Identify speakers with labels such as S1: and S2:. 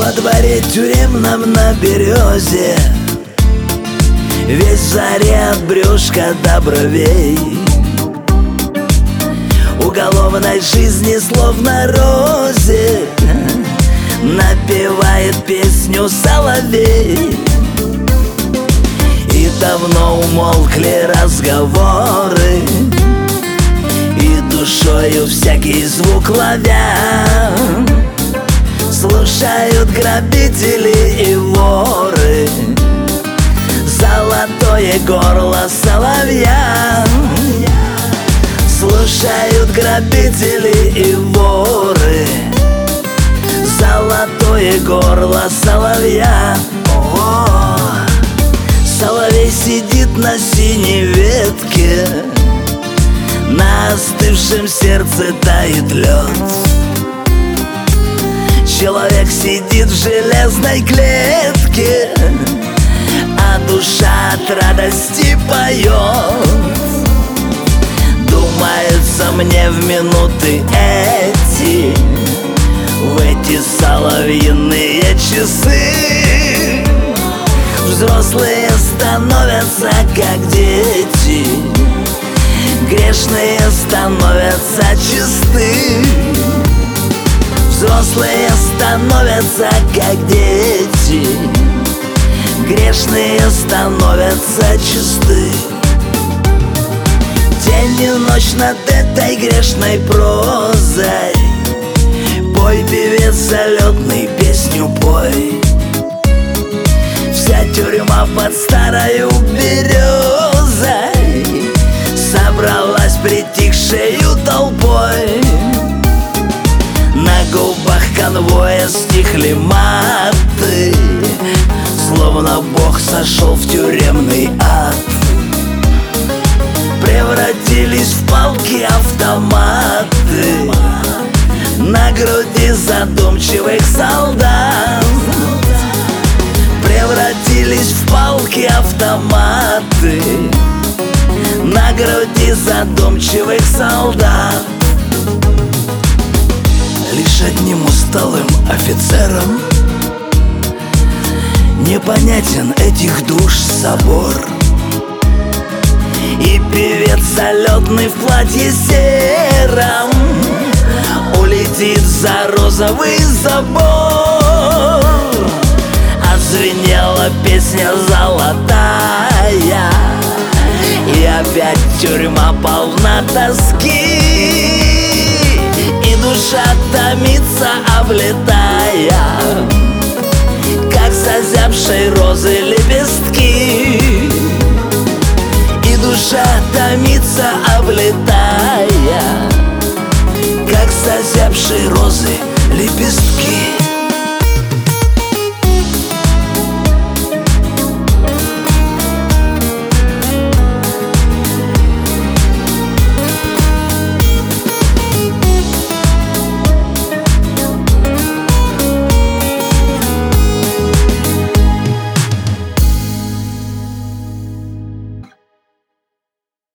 S1: Во дворе тюремном на березе, весь в заре от брюшка до бровей. Уголовной жизни словно розе напевает песню соловей. И давно умолкли разговоры, и душою всякий звук ловя слушают грабители и воры золотое горло соловья. Слушают грабители и воры золотое горло соловья. О, соловей сидит на синей ветке, на остывшем сердце тает лед. Человек сидит в железной клетке, а душа от радости поет. Думается мне в минуты эти, в эти соловьиные часы, взрослые становятся как дети, грешные становятся чисты. Взрослые становятся как дети, грешные становятся чисты. День и ночь над этой грешной прозой пой, певец залетный, песню пой. Вся тюрьма под старою березой собралась притихшею толпой. На губах конвоя стихли маты, словно Бог сошел в тюремный ад. Превратились в палки-автоматы на груди задумчивых солдат. Превратились в палки-автоматы на груди задумчивых солдат. Лишь одним усталым офицерам непонятен этих душ собор. И певец залетный в платье сером улетит за розовый забор. Отзвенела песня золотая, и опять тюрьма полна тоски. И душа томится, облетая, как зазябшей розы лепестки. И душа томится, облетая, как зазябшей розы лепестки.